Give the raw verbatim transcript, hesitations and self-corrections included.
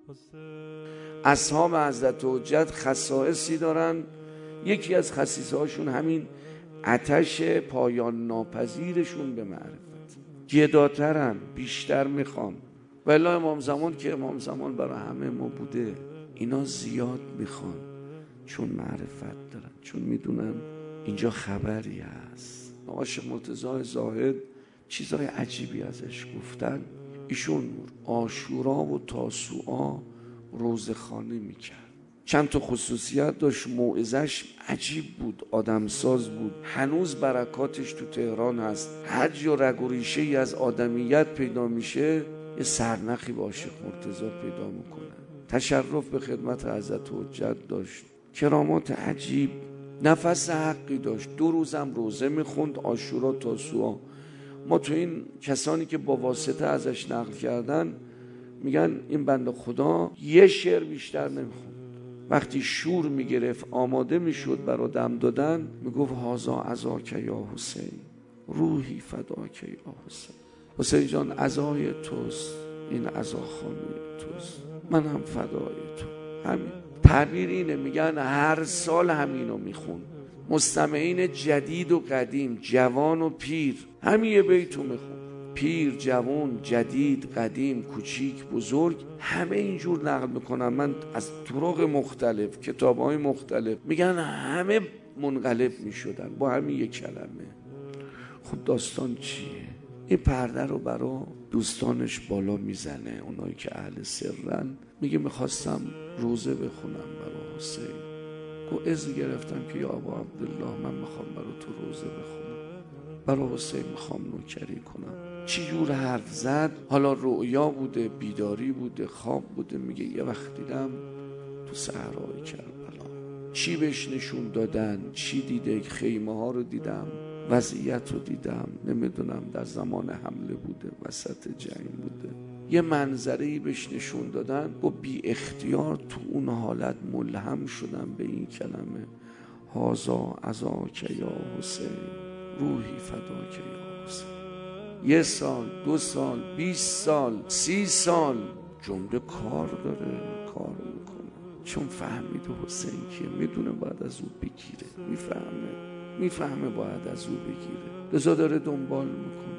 اصحاب حضرت حجت خصائصی دارن، یکی از خصیصهاشون همین آتش پایان ناپذیرشون به معرفت. گداترن، بیشتر میخوان. ولی امام زمان که امام زمان برای همه ما بوده، اینا زیاد میخوان چون معرفت دارن، چون میدونن اینجا خبری هست. آقا شیخ مرتضی زاهد چیزای عجیبی ازش گفتن. ایشون عاشورا و تاسوعا روزخوانی میکرد. چند تا خصوصیت داشت، موعظش عجیب بود، آدمساز بود. هنوز برکاتش تو تهران هست. هر جا رگ و ریشه ای از آدمیت پیدا میشه یه سرنخی با شیخ مرتضی پیدا میکنه. تشرف به خدمت حضرت حجت داشت، کرامات عجیب، نفس حقی داشت. دو روزم روزه میخوند، عاشورا تاسوعا. ما تو این کسانی که با واسطه ازش نقل کردن میگن این بنده خدا یه شعر بیشتر نمیخوند. وقتی شور میگرفت آماده میشد برای دم دادن میگفت هازا عزاک یا حسین، روحی فداک یا حسین. حسین جان عزای توست، این عزاخانه توست، من هم فدای تو. همین تعبیر اینه. میگن هر سال همینو میخون. مستمعین جدید و قدیم، جوان و پیر، همین یه بیتو میخون. پیر، جوان، جدید، قدیم، کوچیک، بزرگ، همه اینجور نقل میکنن. من از طرق مختلف، کتابهای مختلف، میگن همه منقلب میشدن با همین یک کلمه. خب داستان چیه؟ این پرده رو برا دوستانش بالا میزنه، اونایی که اهل سرن. میگه میخواستم روزه بخونم برا حسین. گو اذن گرفتم که یا ابا عبدالله من میخوام برا تو روزه بخونم، برا حسین میخوام نوکری کنم. چی جور حرف زد. حالا رؤیا بوده، بیداری بوده، خواب بوده. میگه یه وقت دیدم تو صحرای کربلا. چی بهش نشون دادن، چی دیده؟ خیمه ها رو دیدم، وضعیت رو دیدم، نمیدونم در زمان حمله بوده، وسط جنگ بوده. یه منظره‌ای بهش نشون دادن و بی اختیار تو اون حالت ملهم شدم به این کلمه هازا عزاک یا حسین، روحی فداک یا حسین. یه سال، دو سال، بیست سال، سی سال جمله کار داره، کار میکنه. چون فهمید حسین که میدونه باید از او بگیره، میفهمه میفهمه باید از او بگیره، لذا داره دنبال میکنه.